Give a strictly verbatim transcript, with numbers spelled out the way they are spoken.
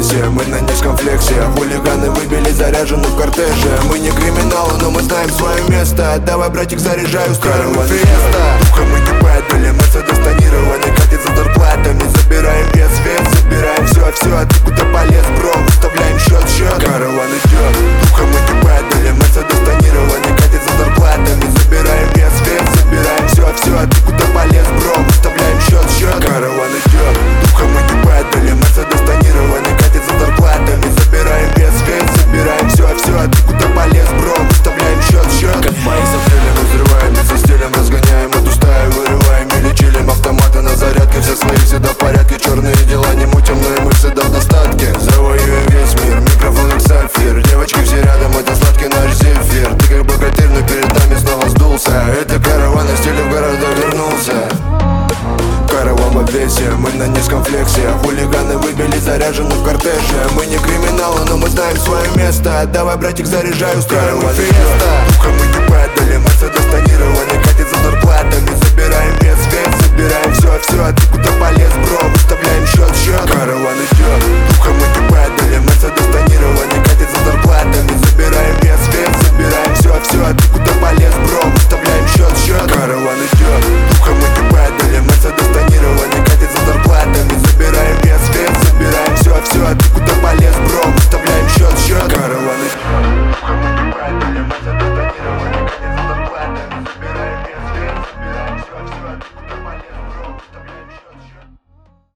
весе, мы на низком флексе. Хулиганы выбили заряжены в кортеже. Мы не криминалы, но мы знаем свое место. Давай, братик, заряжай, устраивай фиеста. Духом мы не падали, Мерседес тонированный, катит за зарплатами. Забираем вес, вес, забираем все, все. А ты куда полез, бро, выставляем счет, счет. Караван идет, духом мы не падали, Мерседес тонированный, катит за зарплатами. Забираем вес, вес, забираем все, все. А ты куда полез, бро, выставляем счет, счет. Караван идет, духом мы не падали, Мерседес тонированный, катит за зарплатами. Забираем вес, вес, забираем все, все. А ты куда полез, бро, выставляем счет, счет. Как мои сапрели мы взрываем, со стилем разгоняем эту стаю, вырываем или чилим. Автоматы на зарядке, все свои всегда в порядке. Черные дела не мутим, но и мы всегда в достатке. Завоюем весь мир, микрофон как сапфир. Девочки все рядом, это сладкий наш зефир. Ты как богатырь, но перед нами снова сдулся. Это караван, из стиля в города вернулся. Караван в обвесе, мы на низком флексе. Хулиганы выбили заряжены в кортеже. Мы не криминалы, но мы знаем свое место. Давай, братик, заряжай, устраивай фиеста. Духом мы не падали, Мерседес